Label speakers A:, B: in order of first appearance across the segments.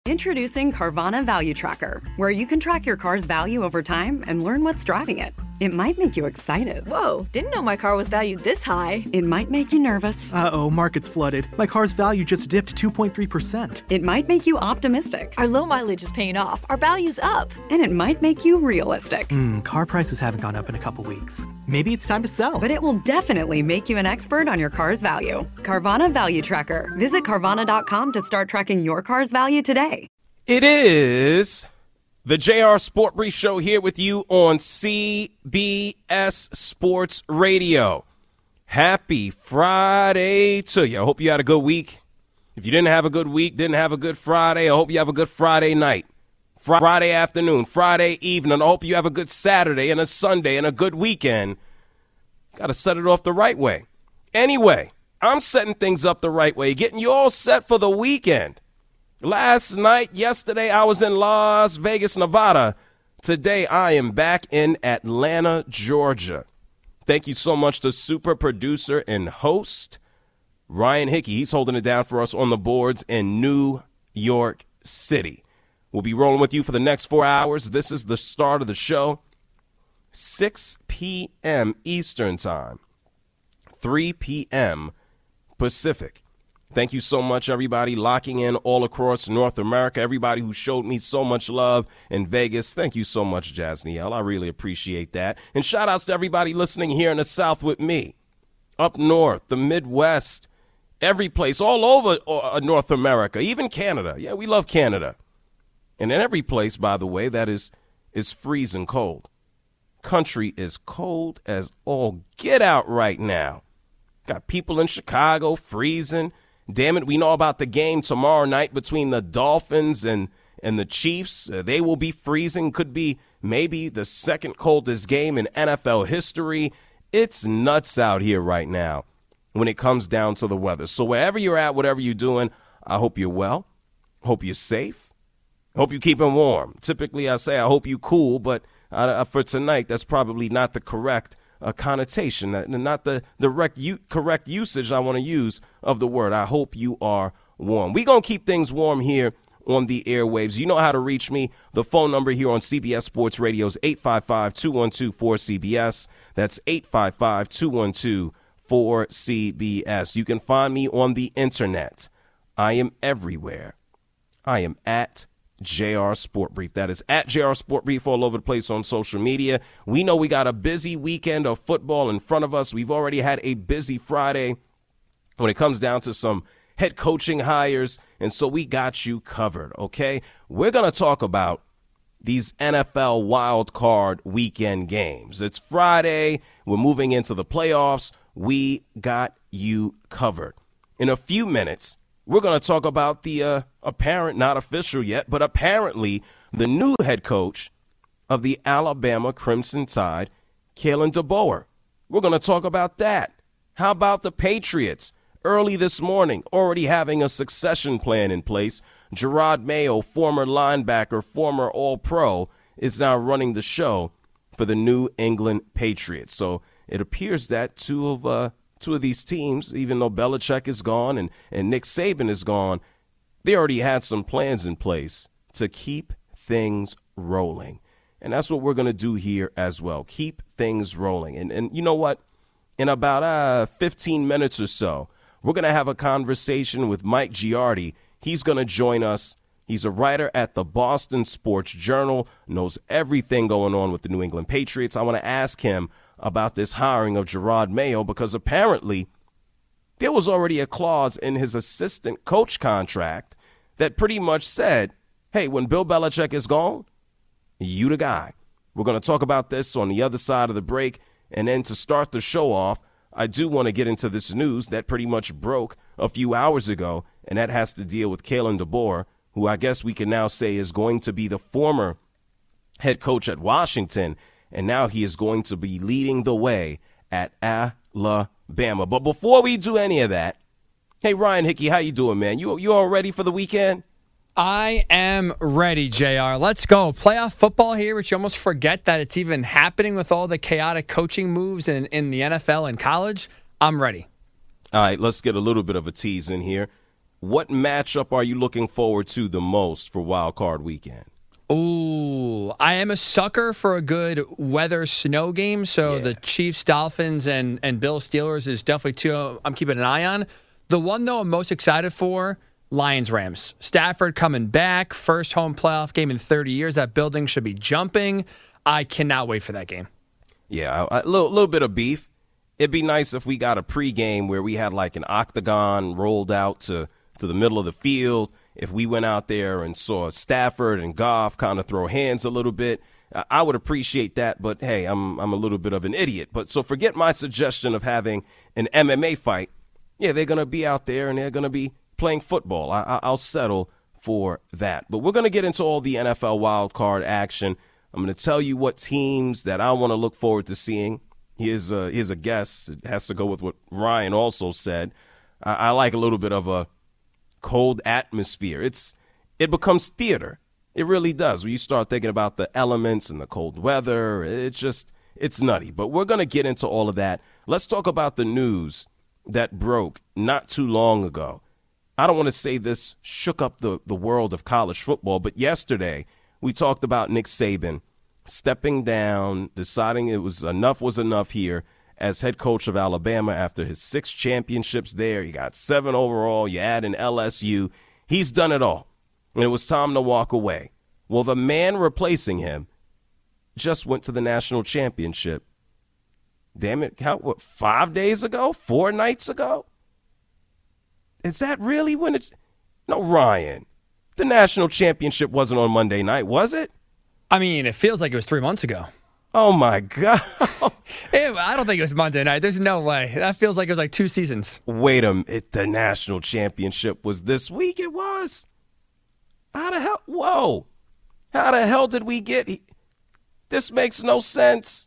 A: Introducing Carvana Value Tracker, where you can track your car's value over time and learn what's driving it. It might make you excited.
B: Whoa, didn't know my car was valued this high.
A: It might make you nervous.
C: Uh-oh, market's flooded. My car's value just dipped 2.3%.
A: It might make you optimistic.
B: Our low mileage is paying off. Our value's up.
A: And it might make you realistic.
C: Car prices haven't gone up in a couple weeks. Maybe it's time to sell.
A: But it will definitely make you an expert on your car's value. Carvana Value Tracker. Visit Carvana.com to start tracking your car's value today.
D: It is the JR Sport Brief Show here with you on CBS Sports Radio. Happy Friday to you. I hope you had a good week. If you didn't have a good week, didn't have a good Friday, I hope you have a good Friday night, Friday afternoon, Friday evening. I hope you have a good Saturday and a Sunday and a good weekend. Got to set it off the right way. Anyway, I'm setting things up the right way, getting you all set for the weekend. Yesterday, I was in Las Vegas, Nevada. Today, I am back in Atlanta, Georgia. Thank you so much to super producer and host Ryan Hickey. He's holding it down for us on the boards in New York City. We'll be rolling with you for the next 4 hours. This is the start of the show. 6 p.m. Eastern Time, 3 p.m. Pacific. Thank you so much, everybody, locking in all across North America. Everybody who showed me so much love in Vegas. Thank you so much, Jasniel. I really appreciate that. And shout outs to everybody listening here in the South with me. Up north, the Midwest, every place, all over North America, even Canada. Yeah, we love Canada. And in every place, by the way, that is freezing cold. Country is cold as all get out right now. Got people in Chicago freezing. Damn it, we know about the game tomorrow night between the Dolphins and the Chiefs. They will be freezing. Could be maybe the second coldest game in NFL history. It's nuts out here right now when it comes down to the weather. So wherever you're at, whatever you're doing, I hope you're well. Hope you're safe. Hope you're keeping warm. Typically, I say I hope you cool, but for tonight, that's probably not the correct connotation, not the correct usage I want to use of the word. I hope you are warm. We're going to keep things warm here on the airwaves. You know how to reach me. The phone number here on CBS Sports Radio is 855-212-4CBS. That's 855-212-4CBS. You can find me on the internet. I am everywhere. I am at JR Sport Brief. That is at JR Sport Brief all over the place on social media. We know we got a busy weekend of football in front of us. We've already had a busy Friday when it comes down to some head coaching hires, and so we got you covered, okay? We're going to talk about these NFL wild card weekend games. It's Friday. We're moving into the playoffs. We got you covered. In a few minutes, we're going to talk about the apparent, not official yet, but apparently the new head coach of the Alabama Crimson Tide, Kalen DeBoer. We're going to talk about that. How about the Patriots? Early this morning, already having a succession plan in place. Jerod Mayo, former linebacker, former All-Pro, is now running the show for the New England Patriots. So it appears that two of these teams, even though Belichick is gone and Nick Saban is gone, they already had some plans in place to keep things rolling. And that's what we're going to do here as well, keep things rolling. And you know what? In about 15 minutes or so, we're going to have a conversation with Mike Giardi. He's going to join us. He's a writer at the Boston Sports Journal, knows everything going on with the New England Patriots. I want to ask him about this hiring of Jerod Mayo because apparently there was already a clause in his assistant coach contract that pretty much said, hey, when Bill Belichick is gone, you the guy. We're going to talk about this on the other side of the break. And then to start the show off, I do want to get into this news that pretty much broke a few hours ago, and that has to deal with Kalen DeBoer, who I guess we can now say is going to be the former head coach at Washington, and now he is going to be leading the way at Alabama. But before we do any of that, hey, Ryan Hickey, how you doing, man? You all ready for the weekend?
E: I am ready, JR. Let's go. Playoff football here, which you almost forget that it's even happening with all the chaotic coaching moves in the NFL and college. I'm ready.
D: All right, let's get a little bit of a tease in here. what matchup are you looking forward to the most for Wild Card Weekend?
E: Ooh, I am a sucker for a good weather snow game. So the Chiefs, Dolphins, and Bills, Steelers is definitely two I'm keeping an eye on. The one, though, I'm most excited for, Lions, Rams. Stafford coming back, first home playoff game in 30 years. That building should be jumping. I cannot wait for that game.
D: Yeah, a little bit of beef. It'd be nice if we got a pregame where we had like an octagon rolled out to the middle of the field. If we went out there and saw Stafford and Goff kind of throw hands a little bit, I would appreciate that. But, hey, I'm a little bit of an idiot. But so forget my suggestion of having an MMA fight. Yeah, they're going to be out there and they're going to be playing football. I'll settle for that. But we're going to get into all the NFL wild card action. I'm going to tell you what teams that I want to look forward to seeing. Here's a guess. It has to go with what Ryan also said. I like a little bit of a cold atmosphere. It becomes theater. It really does. When you start thinking about the elements and the cold weather, it's nutty. But we're going to get into all of that. Let's talk about the news that broke not too long ago. I don't want to say this shook up the world of college football, but yesterday we talked about Nick Saban stepping down, deciding was enough here as head coach of Alabama after his 6 championships there. You got 7 overall. You add in LSU. He's done it all. And it was time to walk away. Well, the man replacing him just went to the national championship. Damn it, 5 days ago? 4 nights ago? Is that really when it... No, Ryan. The national championship wasn't on Monday night, was it?
E: I mean, it feels like it was 3 months ago.
D: Oh, my God.
E: I don't think it was Monday night. There's no way. That feels like it was like 2 seasons.
D: Wait a minute. The national championship was this week? It was? How the hell? Whoa. How the hell did we get... This makes no sense.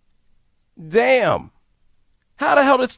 D: Damn. How the hell did...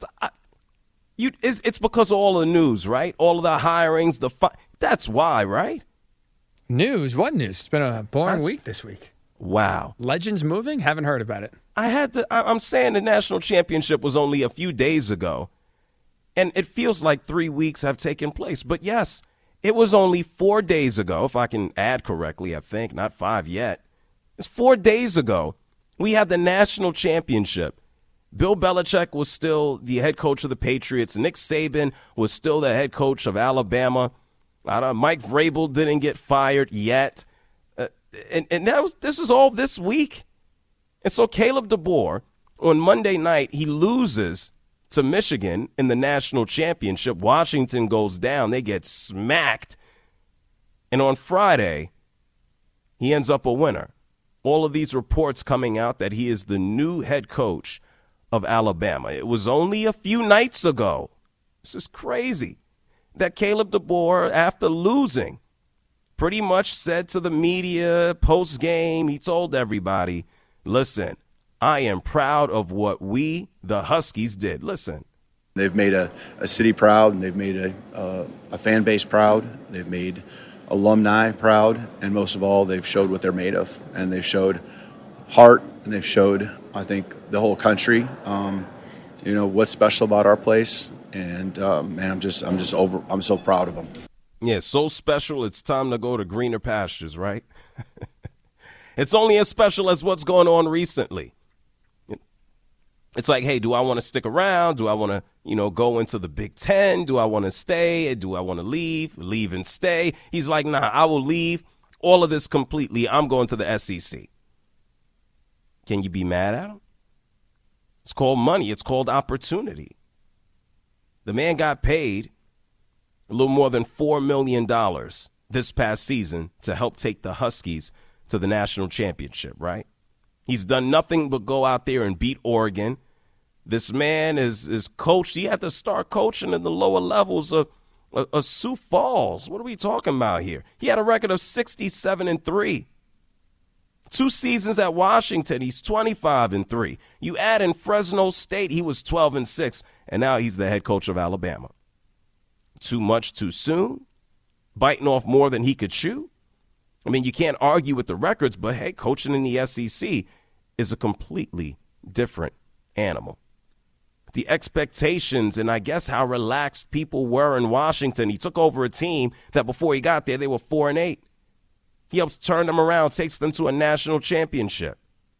D: It's because of all the news, right? All of the hirings, that's why, right?
E: News? What news? It's been a boring week this week.
D: Wow.
E: Legends moving? Haven't heard about it.
D: I'm saying the national championship was only a few days ago, and it feels like 3 weeks have taken place. But yes, it was only 4 days ago, if I can add correctly, I think, not 5 yet. It's 4 days ago we had the national championship. Bill Belichick was still the head coach of the Patriots. Nick Saban was still the head coach of Alabama. Mike Vrabel didn't get fired yet. And this is all this week. And so Caleb DeBoer, on Monday night, he loses to Michigan in the national championship. Washington goes down. They get smacked. And on Friday, he ends up a winner. All of these reports coming out that he is the new head coach of Alabama. It was only a few nights ago. This is crazy. That Caleb DeBoer, after losing, pretty much said to the media post-game, he told everybody, listen, I am proud of what we, the Huskies, did. Listen.
F: They've made a city proud, and they've made a fan base proud. They've made alumni proud, and most of all, they've showed what they're made of. And they've showed heart, and they've showed, I think, the whole country, what's special about our place. And man, I'm so proud of them.
D: Yeah, so special. It's time to go to greener pastures, right? It's only as special as what's going on recently. It's like, hey, do I want to stick around? Do I want to, go into the Big Ten? Do I want to stay? Do I want to leave? Leave and stay? He's like, nah, I will leave all of this completely. I'm going to the SEC. Can you be mad at him? It's called money. It's called opportunity. The man got paid a little more than $4 million this past season to help take the Huskies to the national championship, right? He's done nothing but go out there and beat Oregon. This man is coached. He had to start coaching in the lower levels of Sioux Falls. What are we talking about here? He had a record of 67-3. 2 seasons at Washington, he's 25-3. You add in Fresno State, he was 12-6, and now he's the head coach of Alabama. Too much too soon? Biting off more than he could chew? I mean, you can't argue with the records, but hey, coaching in the SEC is a completely different animal. the expectations and I guess how relaxed people were in Washington. He took over a team that before he got there, they were 4-8. He helps turn them around, takes them to a national championship.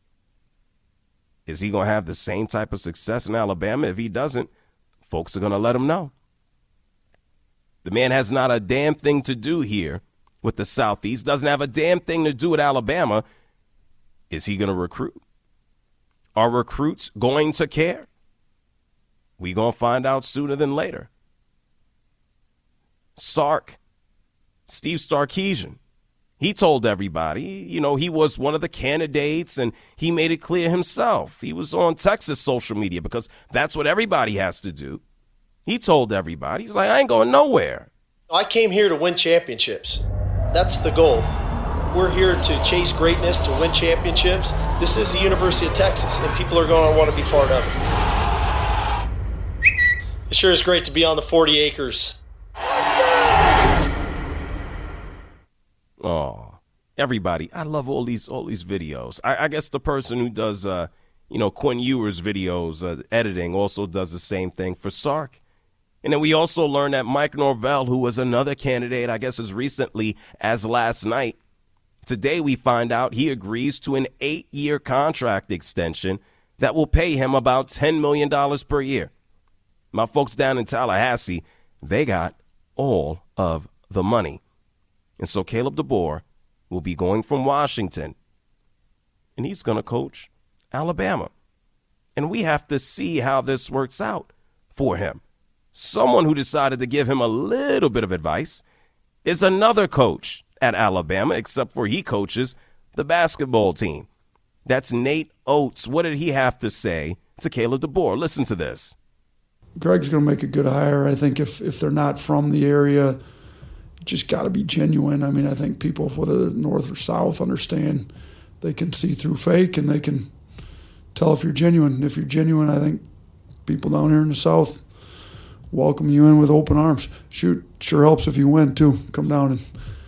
D: Is he going to have the same type of success in Alabama? If he doesn't, folks are going to let him know. The man has not a damn thing to do here with the Southeast, doesn't have a damn thing to do with Alabama. Is he going to recruit? Are recruits going to care? We going to find out sooner than later. Sark, Steve Sarkisian, he told everybody, you know, he was one of the candidates and he made it clear himself. He was on Texas social media because that's what everybody has to do. He told everybody, he's like, I ain't going nowhere.
G: I came here to win championships. That's the goal. We're here to chase greatness, to win championships. This is the University of Texas, and people are going to want to be part of it. It sure is great to be on the 40 acres.
D: Oh, everybody. I love all these videos. I guess the person who does, Quinn Ewers videos, editing, also does the same thing for Sark. And then we also learned that Mike Norvell, who was another candidate, I guess as recently as last night, today we find out he agrees to an 8-year contract extension that will pay him about $10 million per year. My folks down in Tallahassee, they got all of the money. And so Caleb DeBoer will be going from Washington, and he's going to coach Alabama. And we have to see how this works out for him. Someone who decided to give him a little bit of advice is another coach at Alabama, except for he coaches the basketball team. That's Nate Oates. What did he have to say to Caleb DeBoer? Listen to this.
H: Greg's going to make a good hire. I think if they're not from the area, just got to be genuine. I mean, I think people, whether they're north or south, understand they can see through fake and they can tell if you're genuine. If you're genuine, I think people down here in the south welcome you in with open arms. Shoot, sure helps if you win too. Come down and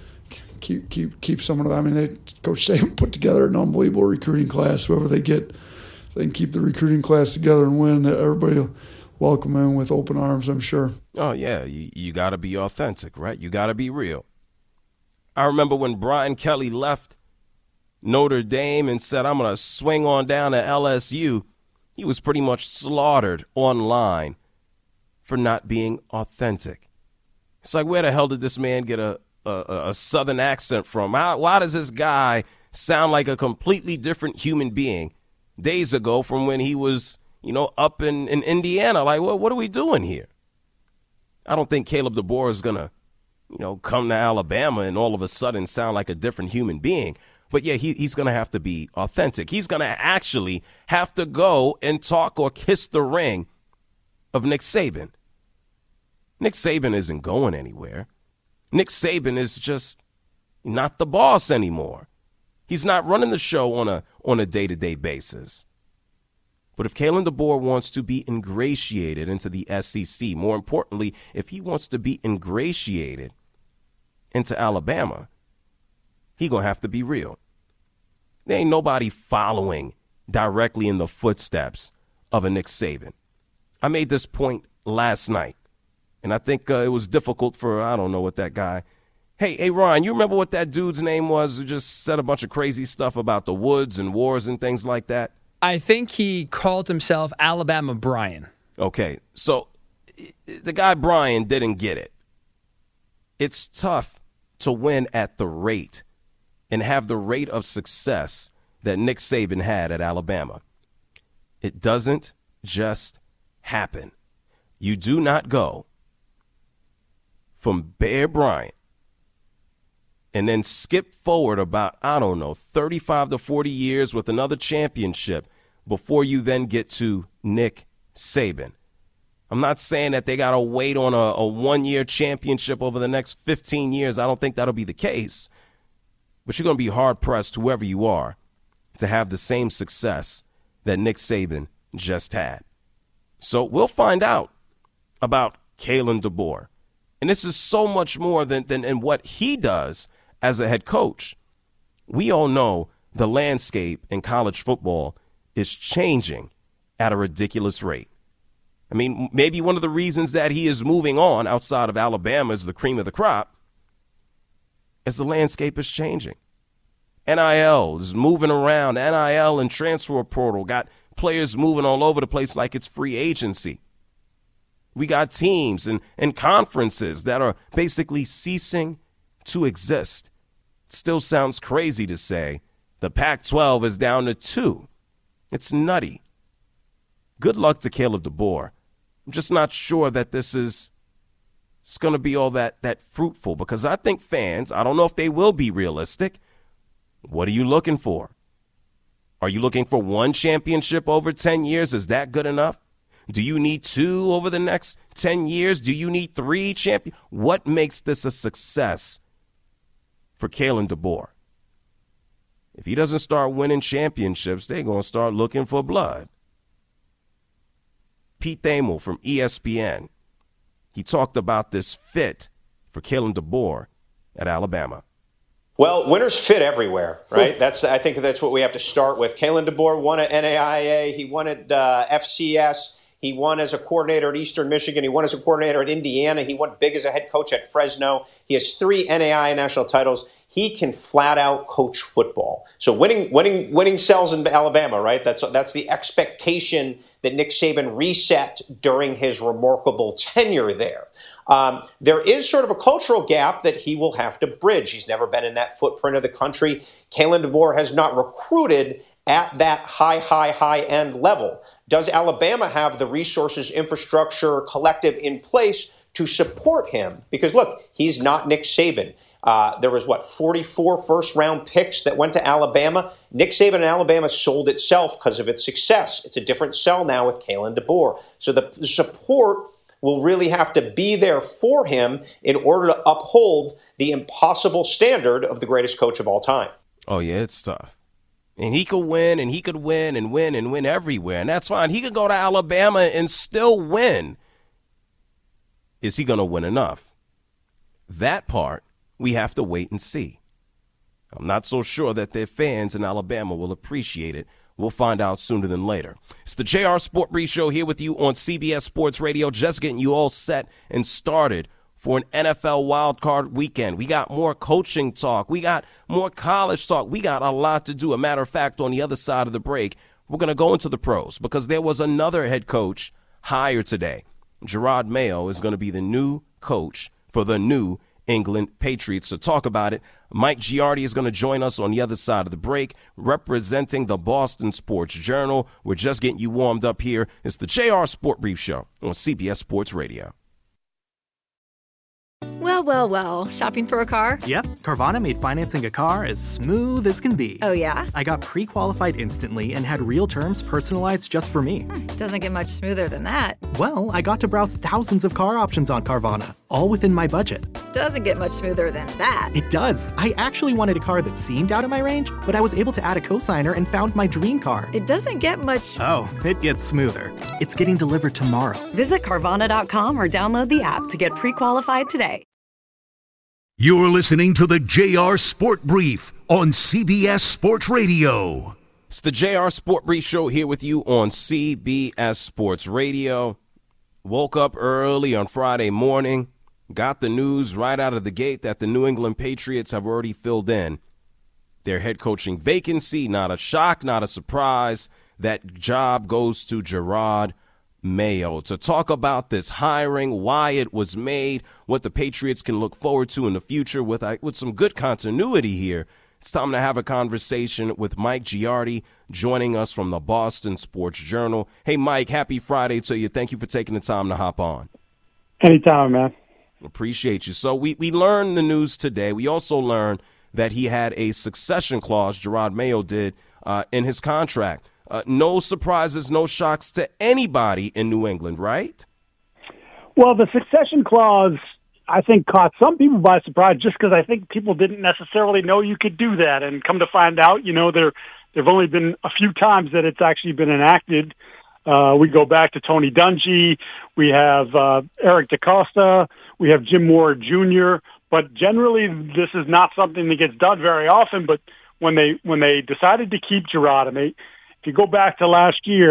H: keep some of them. I mean, Coach Saban put together an unbelievable recruiting class. Whoever they get, they can keep the recruiting class together and win. Everybody will welcome in with open arms, I'm sure.
D: Oh, yeah, you got to be authentic, right? You got to be real. I remember when Brian Kelly left Notre Dame and said, I'm going to swing on down to LSU, he was pretty much slaughtered online for not being authentic. It's like, where the hell did this man get a Southern accent from? Why does this guy sound like a completely different human being days ago from when he was, up in Indiana? Like, what are we doing here? I don't think Caleb DeBoer is going to, come to Alabama and all of a sudden sound like a different human being. But, yeah, he's going to have to be authentic. He's going to actually have to go and talk or kiss the ring of Nick Saban. Nick Saban isn't going anywhere. Nick Saban is just not the boss anymore. He's not running the show on a day-to-day basis. But if Kalen DeBoer wants to be ingratiated into the SEC, more importantly, if he wants to be ingratiated into Alabama, he going to have to be real. There ain't nobody following directly in the footsteps of a Nick Saban. I made this point last night, and I think it was difficult for, I don't know what that guy. Hey, Ryan, you remember what that dude's name was who just said a bunch of crazy stuff about the woods and wars and things like that?
E: I think he called himself Alabama Brian.
D: Okay, so the guy Brian didn't get it. It's tough to win at the rate and have the rate of success that Nick Saban had at Alabama. It doesn't just happen. You do not go from Bear Bryant and then skip forward about, 35 to 40 years with another championship before you then get to Nick Saban. I'm not saying that they got to wait on a one-year championship over the next 15 years. I don't think that'll be the case. But you're going to be hard-pressed, whoever you are, to have the same success that Nick Saban just had. So we'll find out about Kalen DeBoer. And this is so much more than what he does as a head coach. We all know the landscape in college football is changing at a ridiculous rate. I mean, maybe one of the reasons that he is moving on outside of Alabama as the cream of the crop is the landscape is changing. NIL is moving around. NIL and transfer portal got players moving all over the place like it's free agency. We got teams and conferences that are basically ceasing to exist. It still sounds crazy to say the Pac-12 is down to 2. It's nutty. Good luck to Caleb DeBoer. I'm just not sure that it's going to be all that fruitful, because I think fans, I don't know if they will be realistic. What are you looking for? Are you looking for 1 championship over 10 years? Is that good enough? Do you need 2 over the next 10 years? Do you need 3 champions? What makes this a success for Kalen DeBoer? If he doesn't start winning championships, they're going to start looking for blood. Pete Thamel from ESPN, he talked about this fit for Kalen DeBoer at Alabama.
I: Well, winners fit everywhere, right? I think that's what we have to start with. Kalen DeBoer won at NAIA. He won at FCS. He won as a coordinator at Eastern Michigan. He won as a coordinator at Indiana. He won big as a head coach at Fresno. He has 3 NAIA national titles. He can flat out coach football. So winning sells in Alabama, right? That's the expectation that Nick Saban reset during his remarkable tenure there. There is sort of a cultural gap that he will have to bridge. He's never been in that footprint of the country. Kalen DeBoer has not recruited at that high end level. Does Alabama have the resources, infrastructure, collective in place to support him? Because look, he's not Nick Saban. There was 44 first-round picks that went to Alabama. Nick Saban and Alabama sold itself because of its success. It's a different sell now with Kalen DeBoer. So the support will really have to be there for him in order to uphold the impossible standard of the greatest coach of all time.
D: Oh, yeah, it's tough. And he could win, and he could win and win and win everywhere, and that's fine. He could go to Alabama and still win. Is he going to win enough? That part, we have to wait and see. I'm not so sure that their fans in Alabama will appreciate it. We'll find out sooner than later. It's the JR Sport Brief Show here with you on CBS Sports Radio, just getting you all set and started for an NFL wildcard weekend. We got more coaching talk. We got more college talk. We got a lot to do. A matter of fact, on the other side of the break, we're going to go into the pros because there was another head coach hired today. Jerod Mayo is going to be the new coach for the New England Patriots. To talk about it, Mike Giardi is going to join us on the other side of the break, representing the Boston Sports Journal. We're just getting you warmed up here. It's the JR Sport Brief Show on CBS Sports Radio.
B: Well. Shopping for a car?
C: Yep, Carvana made financing a car as smooth as can be.
B: Oh, yeah?
C: I got pre-qualified instantly and had real terms personalized just for me.
B: Doesn't get much smoother than that.
C: Well, I got to browse thousands of car options on Carvana, all within my budget.
B: Doesn't get much smoother than that.
C: It does. I actually wanted a car that seemed out of my range, but I was able to add a cosigner and found my dream car.
B: It doesn't get much...
C: Oh, it gets smoother. It's getting delivered tomorrow.
A: Visit Carvana.com or download the app to get pre-qualified today.
J: You're listening to the JR Sport Brief on CBS Sports Radio.
D: It's the JR Sport Brief Show here with you on CBS Sports Radio. Woke up early on Friday morning, got the news right out of the gate that the New England Patriots have already filled in their head coaching vacancy. Not a shock, not a surprise. That job goes to Jerod Mayo. To talk about this hiring, why it was made, what the Patriots can look forward to in the future with some good continuity here, it's time to have a conversation with Mike Giardi, joining us from the Boston Sports Journal. Hey, Mike, happy Friday to you. Thank you for taking the time to hop on.
K: Anytime, man.
D: Appreciate you. So we learned the news today. We also learned that he had a succession clause, Jerod Mayo did, in his contract. No surprises, no shocks to anybody in New England, right?
K: Well, the succession clause, I think, caught some people by surprise just because I think people didn't necessarily know you could do that. And come to find out, there've only been a few times that it's actually been enacted. We go back to Tony Dungy. We have Eric DaCosta. We have Jim Mora Jr. But generally, this is not something that gets done very often. But when they decided to keep Jerod, if you go back to last year,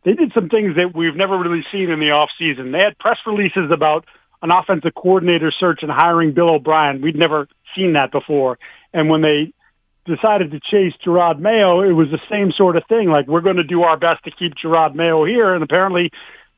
K: they did some things that we've never really seen in the off season. They had press releases about an offensive coordinator search and hiring Bill O'Brien. We'd never seen that before. And when they decided to chase Gerard Mayo, it was the same sort of thing. Like, we're going to do our best to keep Gerard Mayo here. And apparently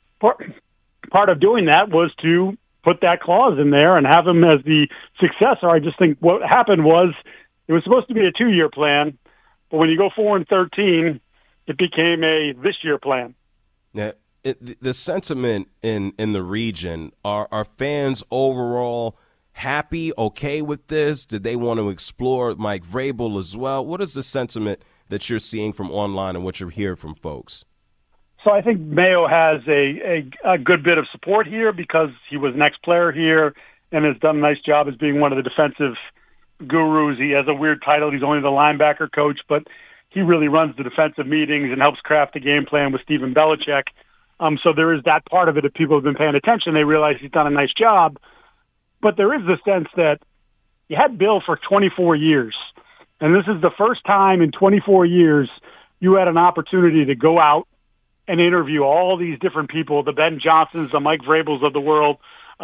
K: part of doing that was to put that clause in there and have him as the successor. I just think what happened was it was supposed to be a 2-year plan, but when you go 4-13, it became a this-year plan.
D: Yeah, the sentiment in the region, are fans overall happy, okay with this? Did they want to explore Mike Vrabel as well? What is the sentiment that you're seeing from online and what you're hearing from folks?
K: So I think Mayo has a good bit of support here because he was an ex-player here and has done a nice job as being one of the defensive gurus. He has a weird title. He's only the linebacker coach, but he really runs the defensive meetings and helps craft the game plan with Stephen Belichick. So there is that part of it. If people have been paying attention, they realize he's done a nice job. But there is the sense that you had Bill for 24 years, and this is the first time in 24 years you had an opportunity to go out and interview all these different people, the Ben Johnsons, the Mike Vrabels of the world,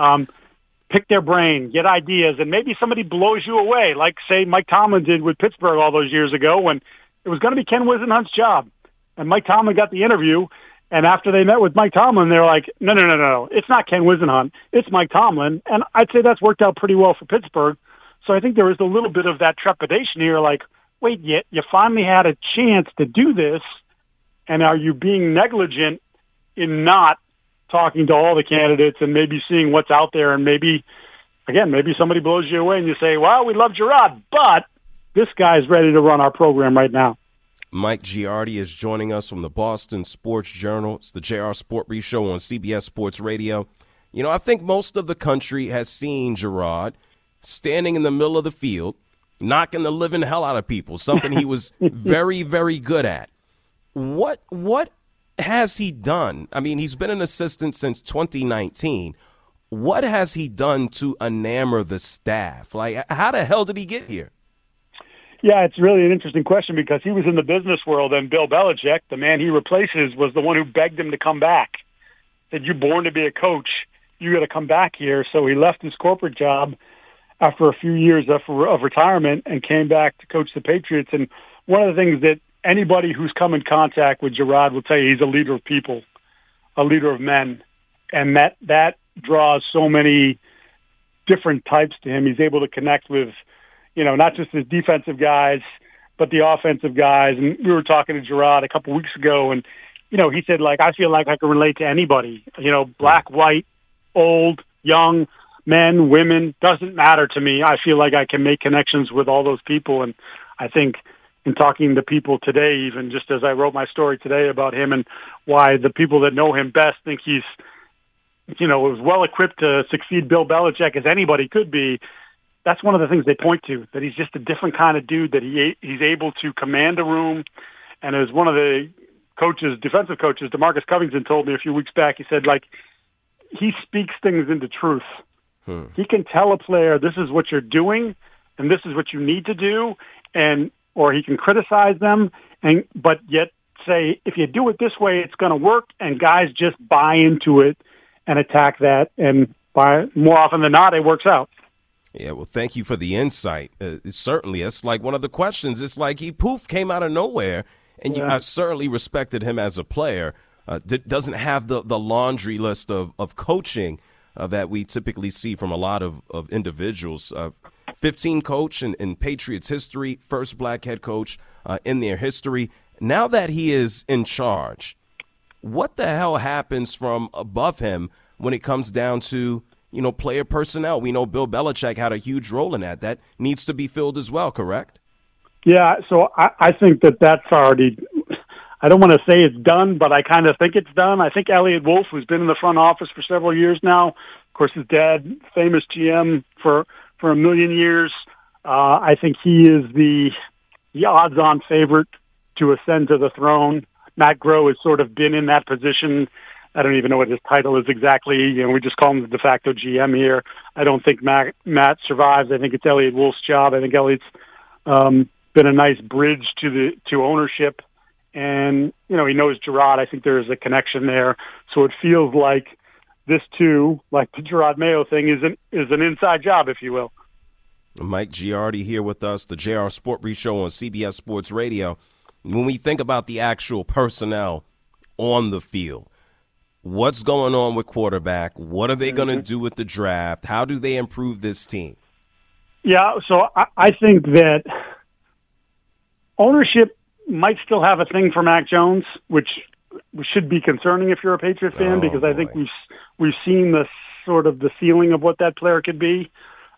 K: pick their brain, get ideas, and maybe somebody blows you away, like, say, Mike Tomlin did with Pittsburgh all those years ago when it was going to be Ken Whisenhunt's job. And Mike Tomlin got the interview, and after they met with Mike Tomlin, they were like, no, it's not Ken Whisenhunt, it's Mike Tomlin. And I'd say that's worked out pretty well for Pittsburgh. So I think there is a little bit of that trepidation here, like, wait, you finally had a chance to do this, and are you being negligent in not talking to all the candidates and maybe seeing what's out there? And maybe somebody blows you away and you say, well, we love Gerard, but this guy's ready to run our program right now.
D: Mike Giardi is joining us from the Boston Sports Journal. It's the JR Sport Brief Show on CBS Sports Radio. You know, I think most of the country has seen Gerard standing in the middle of the field, knocking the living hell out of people, something he was very, very good at. What has he done? I mean, he's been an assistant since 2019. What has he done to enamor the staff? Like, how the hell did he get here?
K: Yeah, it's really an interesting question because he was in the business world, and Bill Belichick, the man he replaces, was the one who begged him to come back. Said, you're born to be a coach. You got to come back here. So he left his corporate job after a few years of retirement and came back to coach the Patriots. And one of the things that anybody who's come in contact with Gerard will tell you, he's a leader of people, a leader of men. And that draws so many different types to him. He's able to connect with, not just his defensive guys, but the offensive guys. And we were talking to Gerard a couple weeks ago, and, he said, like, I feel like I can relate to anybody, black, white, old, young, men, women, doesn't matter to me. I feel like I can make connections with all those people. And I think in talking to people today, even just as I wrote my story today about him and why the people that know him best think he's, was well equipped to succeed Bill Belichick as anybody could be. That's one of the things they point to, that he's just a different kind of dude, that he's able to command a room. And as one of the defensive coaches, DeMarcus Covington, told me a few weeks back, he said, like, he speaks things into truth. He can tell a player, this is what you're doing, and this is what you need to do, or he can criticize them, but yet say, if you do it this way, it's going to work, and guys just buy into it and attack that, and more often than not, it works out.
D: Yeah, well, thank you for the insight. Certainly, it's like one of the questions. It's like he came out of nowhere, and I certainly respected him as a player. Doesn't have the laundry list of coaching that we typically see from a lot of individuals. 15 coach in Patriots history, first black head coach in their history. Now that he is in charge, what the hell happens from above him when it comes down to, player personnel? We know Bill Belichick had a huge role in that. That needs to be filled as well, correct?
K: Yeah, so I think that's already, I don't want to say it's done, but I kind of think it's done. I think Elliot Wolf, who's been in the front office for several years now, of course his dad, famous GM for a million years, I think he is the odds-on favorite to ascend to the throne. Matt Groh has sort of been in that position. I don't even know what his title is exactly. We just call him the de facto GM here. I don't think Matt survives. I think it's Elliot Wolf's job. I think Elliot's been a nice bridge to ownership and he knows Jerod. I think there is a connection there. So it feels like this too, like the Jerod Mayo thing, is an inside job, if you will.
D: Mike Giardi here with us, the JR Sport Brief Show on CBS Sports Radio. When we think about the actual personnel on the field, what's going on with quarterback? What are they going to do with the draft? How do they improve this team?
K: Yeah, so I think that ownership might still have a thing for Mac Jones, which should be concerning if you're a Patriot fan, because I think we've seen the sort of the ceiling of what that player could be.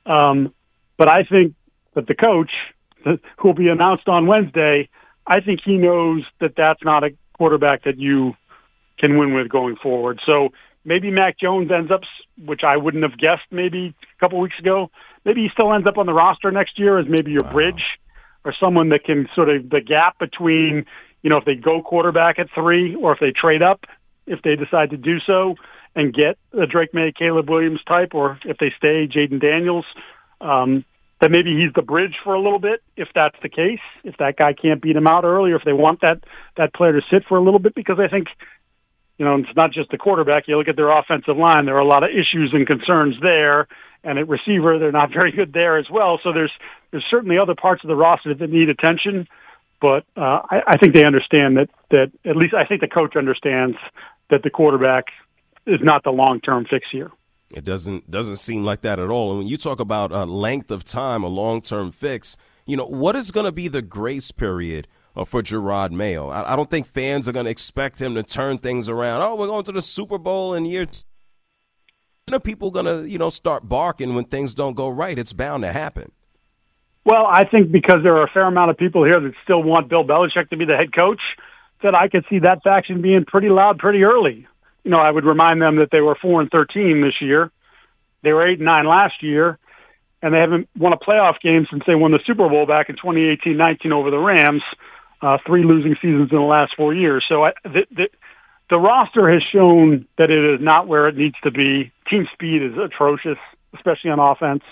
K: But I think that the coach, who will be announced on Wednesday, I think he knows that that's not a quarterback that you can win with going forward. So maybe Mac Jones ends up, which I wouldn't have guessed maybe a couple weeks ago, maybe he still ends up on the roster next year as maybe your bridge or someone that can sort of the gap between, if they go quarterback at 3 or if they trade up, if they decide to do so and get a Drake May, Caleb Williams type, or if they stay Jaden Daniels, that maybe he's the bridge for a little bit, if that's the case, if that guy can't beat him out early, or if they want that player to sit for a little bit, because I think, it's not just the quarterback. You look at their offensive line, there are a lot of issues and concerns there, and at receiver, they're not very good there as well. So there's certainly other parts of the roster that need attention, but I think they understand that at least I think the coach understands that the quarterback is not the long-term fix here.
D: It doesn't seem like that at all. And when you talk about a length of time, a long-term fix, what is going to be the grace period for Jerod Mayo? I don't think fans are going to expect him to turn things around. Oh, we're going to the Super Bowl in year 2. When are people going to, start barking when things don't go right? It's bound to happen.
K: Well, I think because there are a fair amount of people here that still want Bill Belichick to be the head coach, that I could see that faction being pretty loud pretty early. I would remind them that they were 4-13 this year. They were 8-9 last year, and they haven't won a playoff game since they won the Super Bowl back in 2018-19 over the Rams. 3 losing seasons in the last 4 years. So the roster has shown that it is not where it needs to be. Team speed is atrocious, especially on offense.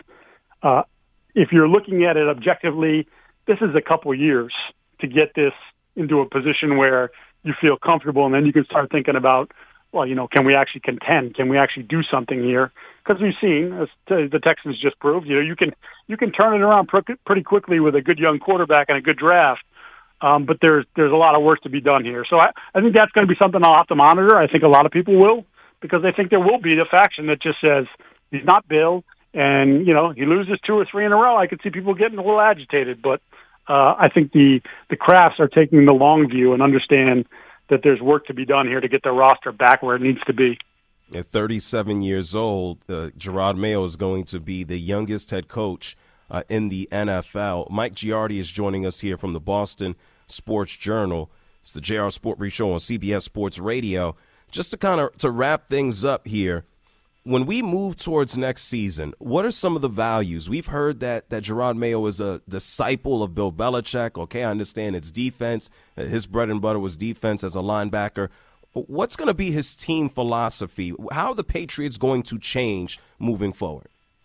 K: If you're looking at it objectively, this is a couple years to get this into a position where you feel comfortable, and then you can start thinking about, well, can we actually contend? Can we actually do something here? Because we've seen, as the Texans just proved, you can turn it around pretty quickly with a good young quarterback and a good draft. But there's a lot of work to be done here. So I think that's going to be something I'll have to monitor. I think a lot of people will, because I think there will be the faction that just says he's not Bill, and he loses 2 or 3 in a row. I could see people getting a little agitated, but I think the Crafts are taking the long view and understand that there's work to be done here to get the roster back where it needs to be.
D: At 37 years old, Jerod Mayo is going to be the youngest head coach in the NFL. Mike Giardi is joining us here from the Boston Sports Journal. It's the JR Sport Brief Show on CBS Sports Radio. Just to wrap things up here, when we move towards next season, what are some of the values? We've heard that Jerod Mayo is a disciple of Bill Belichick. Okay, I understand it's defense. His bread and butter was defense as a linebacker. What's going to be his team philosophy? How are the Patriots going to change moving forward?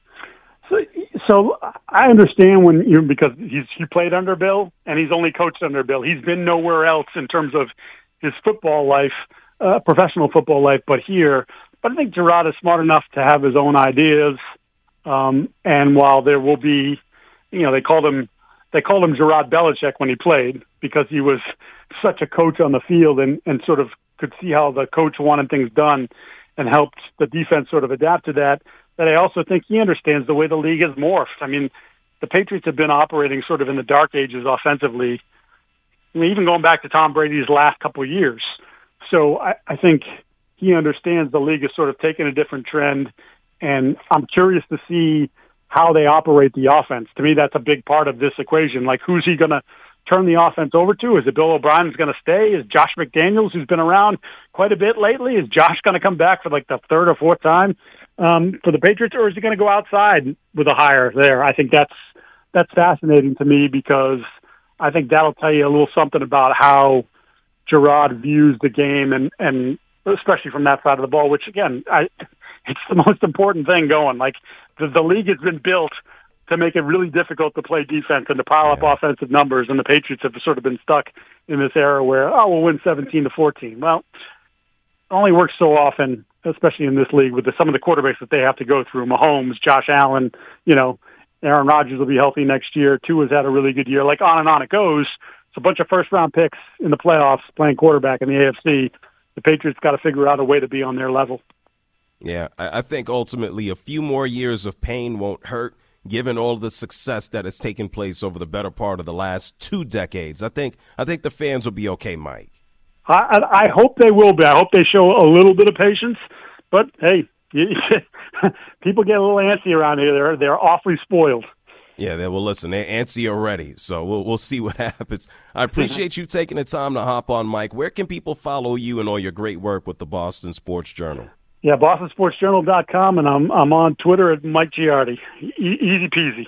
K: So I understand because he played under Bill and he's only coached under Bill. He's been nowhere else in terms of his football life, professional football life, but here. But I think Jerod is smart enough to have his own ideas. And while there will be, they called him Jerod Belichick when he played because he was such a coach on the field and sort of could see how the coach wanted things done and helped the defense sort of adapt to that. But I also think he understands the way the league has morphed. I mean, the Patriots have been operating sort of in the dark ages offensively, even going back to Tom Brady's last couple of years. So I think he understands the league has sort of taken a different trend, and I'm curious to see how they operate the offense. To me, that's a big part of this equation. Like, who's he going to turn the offense over to? Is it Bill O'Brien who's going to stay? Is Josh McDaniels, who's been around quite a bit lately, is Josh going to come back for like the 3rd or 4th time for the Patriots, or is he going to go outside with a hire there? I think that's fascinating to me because I think that'll tell you a little something about how Jerod views the game and especially from that side of the ball, which again, it's the most important thing going. Like the league has been built to make it really difficult to play defense and to pile up offensive numbers. And the Patriots have sort of been stuck in this era where, we'll win 17-14. Well, it only works so often, especially in this league with some of the quarterbacks that they have to go through. Mahomes, Josh Allen, Aaron Rodgers will be healthy next year. Tua's had a really good year. Like on and on it goes. It's a bunch of first-round picks in the playoffs playing quarterback in the AFC. The Patriots got to figure out a way to be on their level.
D: Yeah, I think ultimately a few more years of pain won't hurt, given all the success that has taken place over the better part of the last 2 decades. I think the fans will be okay, Mike.
K: I hope they will be. I hope they show a little bit of patience. But, hey, people get a little antsy around here. They're awfully spoiled.
D: Yeah, well, listen, they're antsy already, so we'll see what happens. I appreciate you taking the time to hop on, Mike. Where can people follow you and all your great work with the Boston Sports Journal?
K: Yeah, BostonSportsJournal.com, and I'm on Twitter at Mike Giardi. Easy peasy.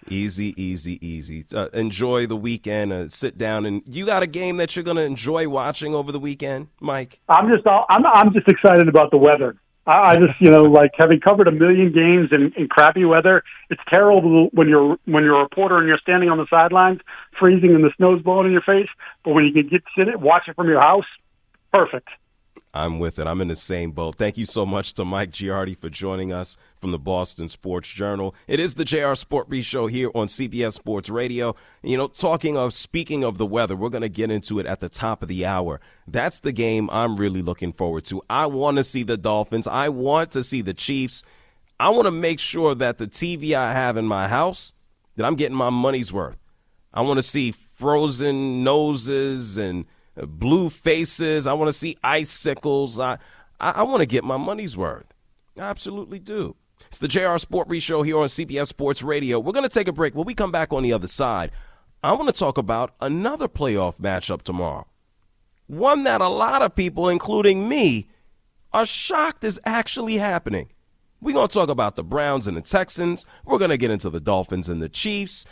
D: Easy. Enjoy the weekend. Sit down, and you got a game that you're going to enjoy watching over the weekend, Mike?
K: I'm just excited about the weather. I just, like having covered a million games in crappy weather, it's terrible when you're a reporter and you're standing on the sidelines, freezing and the snow's blowing in your face. But when you can sit it, watch it from your house, perfect.
D: I'm with it. I'm in the same boat. Thank you so much to Mike Giardi for joining us from the Boston Sports Journal. It is the JR Sport Brief Show here on CBS Sports Radio. Speaking of the weather, we're going to get into it at the top of the hour. That's the game I'm really looking forward to. I want to see the Dolphins. I want to see the Chiefs. I want to make sure that the TV I have in my house, that I'm getting my money's worth. I want to see frozen noses and blue faces. I want to see icicles. I want to get my money's worth. I absolutely do. It's the JR Sport Brief Show here on CBS Sports Radio. We're going to take a break. When we come back on the other side, I want to talk about another playoff matchup tomorrow. One that a lot of people, including me, are shocked is actually happening. We're going to talk about the Browns and the Texans. We're going to get into the Dolphins and the Chiefs.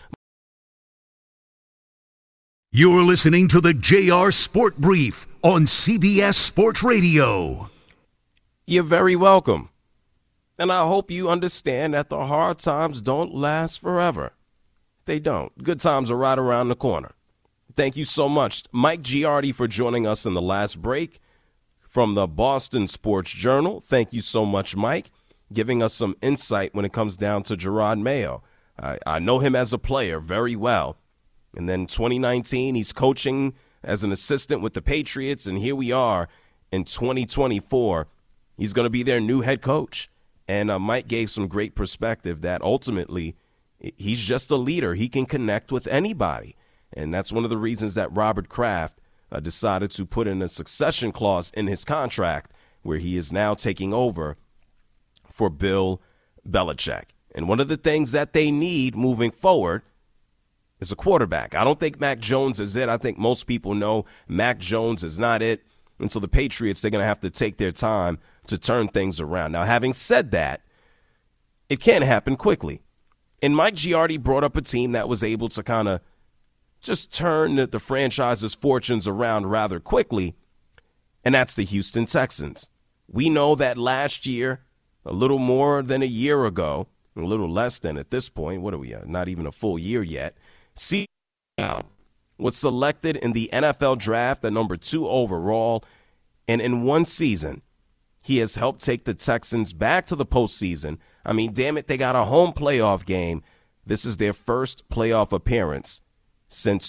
J: You're listening to the JR Sport Brief on CBS Sports Radio.
D: You're very welcome. And I hope you understand that the hard times don't last forever. They don't. Good times are right around the corner. Thank you so much, Mike Giardi, for joining us in the last break from the Boston Sports Journal. Thank you so much, Mike, giving us some insight when it comes down to Jerod Mayo. I know him as a player very well. And then 2019, he's coaching as an assistant with the Patriots, and here we are in 2024. He's going to be their new head coach. And Mike gave some great perspective that ultimately he's just a leader. He can connect with anybody. And that's one of the reasons that Robert Kraft decided to put in a succession clause in his contract where he is now taking over for Bill Belichick. And one of the things that they need moving forward is a quarterback. I don't think Mac Jones is it. I think most people know Mac Jones is not it. And so the Patriots, they're going to have to take their time to turn things around. Now, having said that, it can happen quickly. And Mike Giardi brought up a team that was able to kind of just turn the franchise's fortunes around rather quickly, and that's the Houston Texans. We know that last year, a little more than a year ago, a little less than at this point, what are we at? Not even a full year yet. CJ was selected in the NFL draft at number 2 overall, and in one season, he has helped take the Texans back to the postseason. I mean, damn it, they got a home playoff game. This is their first playoff appearance since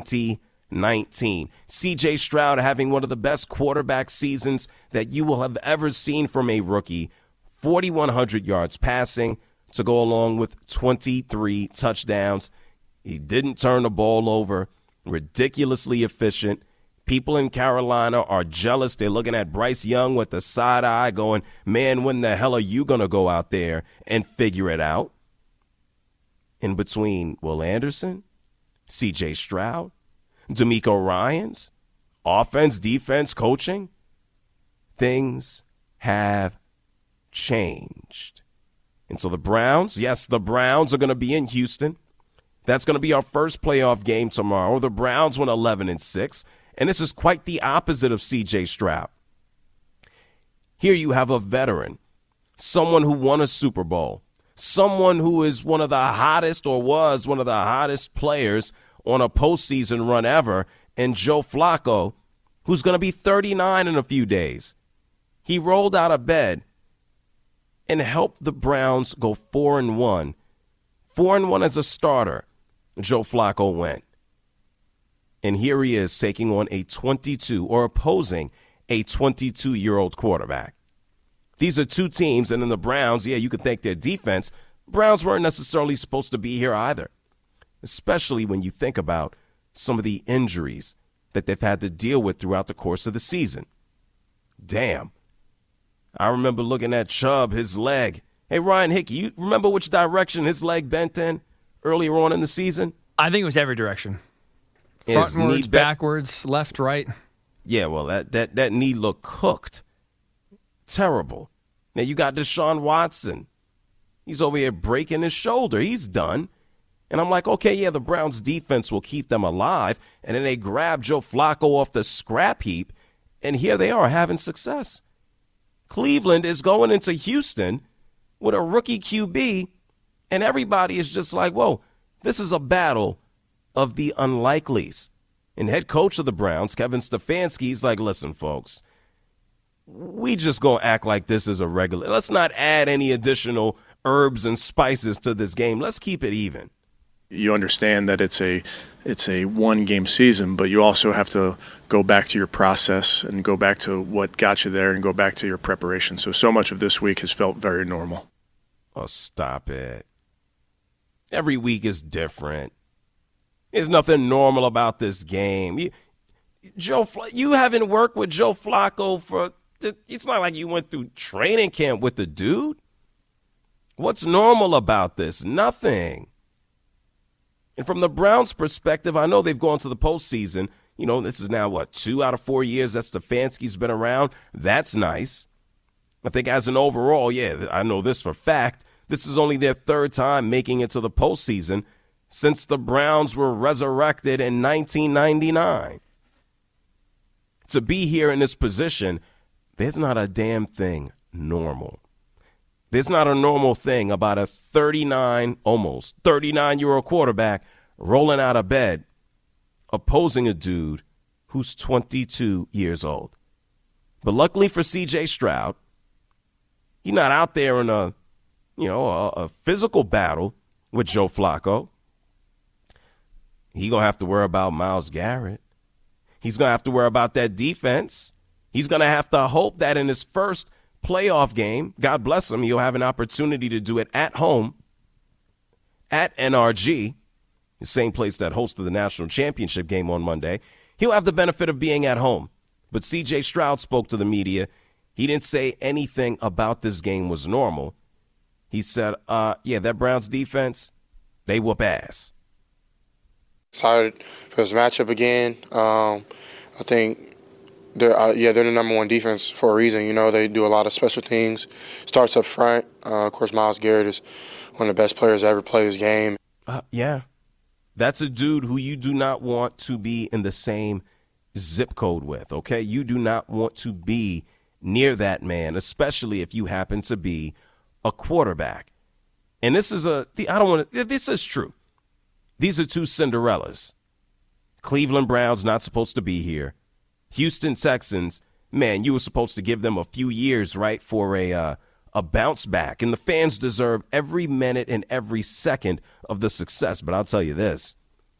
D: 2019. CJ Stroud having one of the best quarterback seasons that you will have ever seen from a rookie. 4,100 yards passing to go along with 23 touchdowns. He didn't turn the ball over. Ridiculously efficient. People in Carolina are jealous. They're looking at Bryce Young with the side eye going, man, when the hell are you going to go out there and figure it out? In between Will Anderson, CJ Stroud, DeMeco Ryans, offense, defense, coaching, things have changed. And so the Browns, yes, the Browns are going to be in Houston. That's going to be our first playoff game tomorrow. The Browns went 11-6, and this is quite the opposite of C.J. Stroud. Here you have a veteran, someone who won a Super Bowl, someone who is one of the hottest or was one of the hottest players on a postseason run ever, and Joe Flacco, who's going to be 39 in a few days. He rolled out of bed and helped the Browns go 4-1. 4-1 as a starter, Joe Flacco went. And here he is taking on opposing a 22-year-old quarterback. These are two teams, and in the Browns, yeah, you could thank their defense. Browns weren't necessarily supposed to be here either, especially when you think about some of the injuries that they've had to deal with throughout the course of the season. Damn. I remember looking at Chubb, his leg. Hey, Ryan Hickey, you remember which direction his leg bent in earlier on in the season?
E: I think it was every direction. Frontwards, backwards, left, right.
D: Yeah, well, that knee looked cooked. Terrible. Now you got Deshaun Watson. He's over here breaking his shoulder. He's done. And I'm like, okay, yeah, the Browns defense will keep them alive. And then they grab Joe Flacco off the scrap heap, and here they are having success. Cleveland is going into Houston with a rookie QB, and everybody is just like, whoa, this is a battle of the unlikelies. And head coach of the Browns, Kevin Stefanski, is like, listen, folks, we just going to act like this is a regular. Let's not add any additional herbs and spices to this game. Let's keep it even.
L: You understand that it's a one-game season, but you also have to go back to your process and go back to what got you there and go back to your preparation. So much of this week has felt very normal.
D: Oh, stop it. Every week is different. There's nothing normal about this game. You haven't worked with Joe Flacco for – it's not like you went through training camp with the dude. What's normal about this? Nothing. And from the Browns' perspective, I know they've gone to the postseason. You know, this is now, 2 out of 4 years that Stefanski's been around. That's nice. I think as an overall, yeah, I know this for fact, this is only their third time making it to the postseason since the Browns were resurrected in 1999. To be here in this position, there's not a damn thing normal. There's not a normal thing about a 39-year-old quarterback rolling out of bed opposing a dude who's 22 years old. But luckily for C.J. Stroud, he's not out there in a physical battle with Joe Flacco. He's going to have to worry about Myles Garrett. He's going to have to worry about that defense. He's going to have to hope that in his first playoff game, God bless him, he'll have an opportunity to do it at home at NRG, the same place that hosted the national championship game on Monday. He'll have the benefit of being at home. But C.J. Stroud spoke to the media. He didn't say anything about this game was normal. He said, that Browns defense, they whoop ass.
M: Excited for this matchup again. I think they're the number one defense for a reason. You know, they do a lot of special things. Starts up front. Of course, Myles Garrett is one of the best players to ever play his game.
D: Yeah. That's a dude who you do not want to be in the same zip code with, okay? You do not want to be near that man, especially if you happen to be a quarterback. And this is this is true. These are two Cinderellas. Cleveland Browns not supposed to be here. Houston Texans, man, you were supposed to give them a few years, right, for a bounce back. And the fans deserve every minute and every second of the success. But I'll tell you this.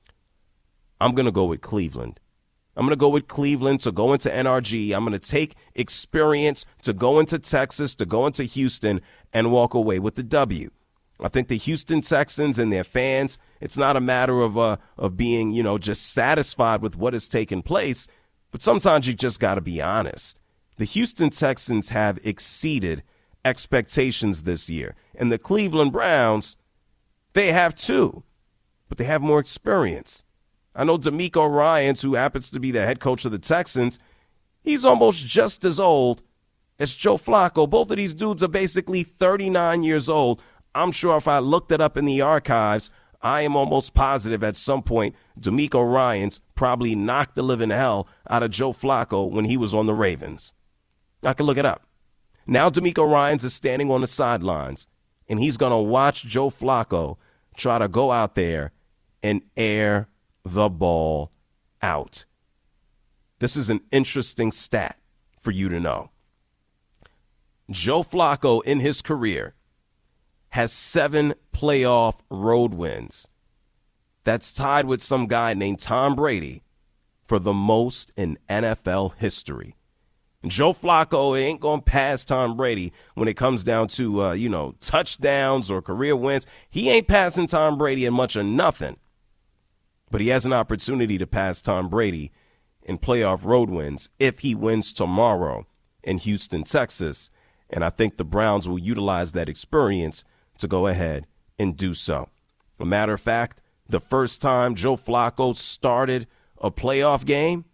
D: I'm going to go with Cleveland. I'm going to go with Cleveland to go into NRG. I'm going to take experience to go into Texas, to go into Houston, and walk away with the W. I think the Houston Texans and their fans, it's not a matter of being, just satisfied with what has taken place. But sometimes you just got to be honest. The Houston Texans have exceeded expectations this year. And the Cleveland Browns, they have too, but they have more experience. I know DeMeco Ryans, who happens to be the head coach of the Texans, he's almost just as old as Joe Flacco. Both of these dudes are basically 39 years old. I'm sure if I looked it up in the archives, I am almost positive at some point DeMeco Ryans probably knocked the living hell out of Joe Flacco when he was on the Ravens. I can look it up. Now DeMeco Ryans is standing on the sidelines and he's going to watch Joe Flacco try to go out there and air the ball out. This is an interesting stat for you to know. Joe Flacco in his career has 7 playoff road wins. That's tied with some guy named Tom Brady for the most in NFL history. Joe Flacco ain't going to pass Tom Brady when it comes down to, touchdowns or career wins. He ain't passing Tom Brady in much of nothing. But he has an opportunity to pass Tom Brady in playoff road wins if he wins tomorrow in Houston, Texas. And I think the Browns will utilize that experience to go ahead and do so. A matter of fact, the first time Joe Flacco started a playoff game,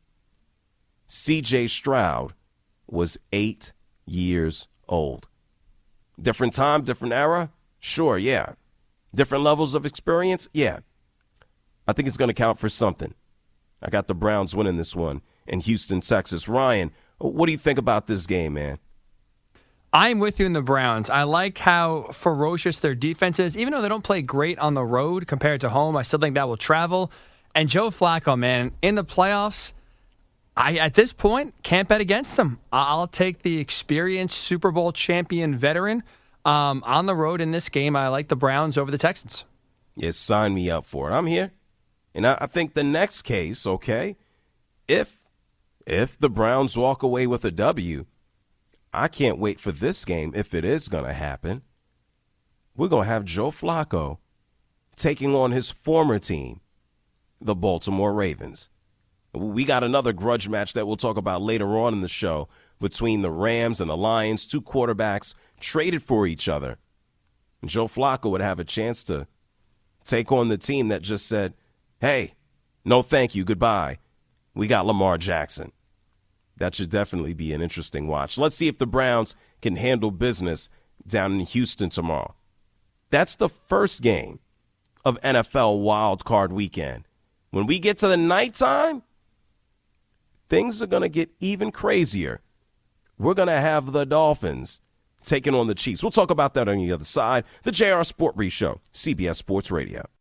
D: C.J. Stroud was 8 years old. Different time, different era? Sure, yeah. Different levels of experience? Yeah. I think it's going to count for something. I got the Browns winning this one in Houston, Texas. Ryan, what do you think about this game, man?
E: I'm with you in the Browns. I like how ferocious their defense is. Even though they don't play great on the road compared to home, I still think that will travel. And Joe Flacco, man, in the playoffs, I, at this point, can't bet against him. I'll take the experienced Super Bowl champion veteran on the road in this game. I like the Browns over the Texans.
D: Yes, sign me up for it. I'm here. And I think the next case, okay, if the Browns walk away with a W, I can't wait for this game if it is going to happen. We're going to have Joe Flacco taking on his former team, the Baltimore Ravens. We got another grudge match that we'll talk about later on in the show between the Rams and the Lions, 2 quarterbacks traded for each other. And Joe Flacco would have a chance to take on the team that just said, hey, no thank you, goodbye. We got Lamar Jackson. That should definitely be an interesting watch. Let's see if the Browns can handle business down in Houston tomorrow. That's the first game of NFL Wild Card Weekend. When we get to the nighttime, things are going to get even crazier. We're going to have the Dolphins taking on the Chiefs. We'll talk about that on the other side. The JR Sport Brief Show, CBS Sports Radio.